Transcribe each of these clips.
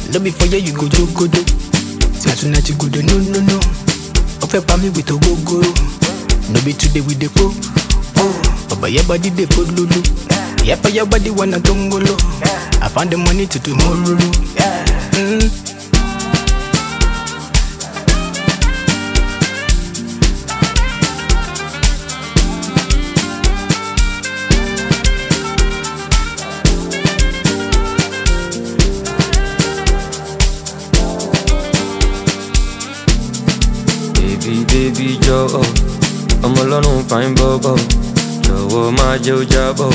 No be for you, you go jogodo. Say tonight you go do no. Ofe pa me with a go. No be today with the po. But your body they put lulu. Yeah, but your body wanna tongolo. I found the money to tomorrow. Baby jọ̀ọ́, ọmọ Ọlọ́run fine bọ́bọ̀, jọ̀wọ́ má jẹ́ ó jábọ̀.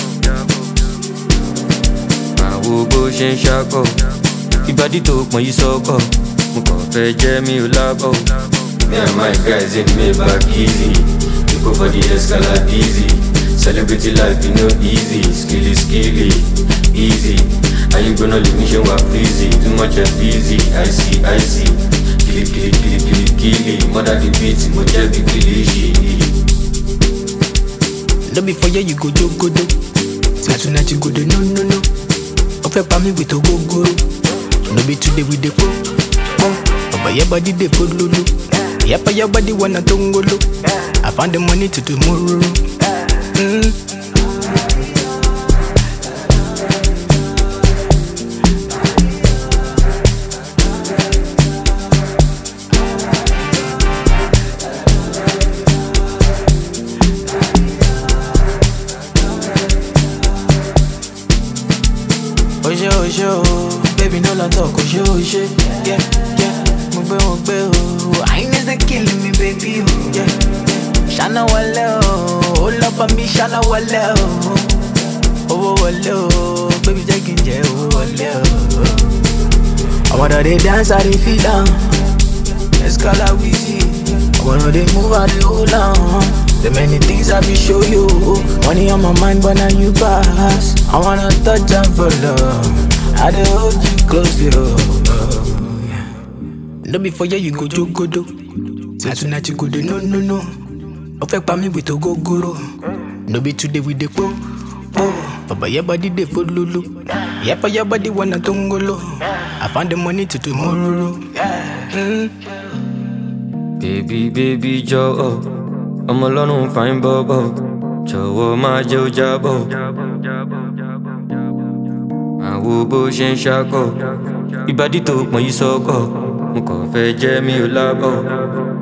Àwo bó ṣe ń ṣakọ̀, ìbàdí tó pọ̀n yìí sọ́kọ̀, mo kàn fẹ́ jẹ́ mi ò lábọ̀. Me and my guys in Maybach easy, we go for the Escalade easy. Celebrity life you know easy, skilly, easy. Ayé gbóná lè ní ṣe wà freezy, too much of busy, I see. Kili, mother the beat, mo jẹ́ bí kilishi. No be for you go jogodo. Say tonight you go do no. Ofe pa me with a go. No be today with the po. But your body they put lulu. Yeah, but your body wanna tongolo. I found the money to tomorrow. Oh, baby, no long talk, oh, shit. Yeah, move on. I ain't the killing me, baby, yeah. Shana wale, hold up on me, Shana wale, wale, baby, taking jail, wale. I wanna they dance, I they feel down. Let's call out easy. I wanna they move, I they hold on. The many things I be show you. Money on my mind, but now you pass. I wanna touch and follow. I dey hold you closely, No be for you go jogodo. Say tonight you go do no. Ofe pa me with a go. No be today with the po. But your body they put lulu. Yeah, but your body wanna tongolo. I found the money to tomorrow. Baby jọ̀ọ́, ọmọ Ọlọ́run fine bọ́bọ̀, jọ̀wọ́ má jẹ́ ó jábọ̀. Àwo bó ṣe ń ṣakọ̀, ìbàdí tó pọ̀n yìí sọ́kọ̀, mo kàn fẹ́ jẹ́ mi ò lábọ̀.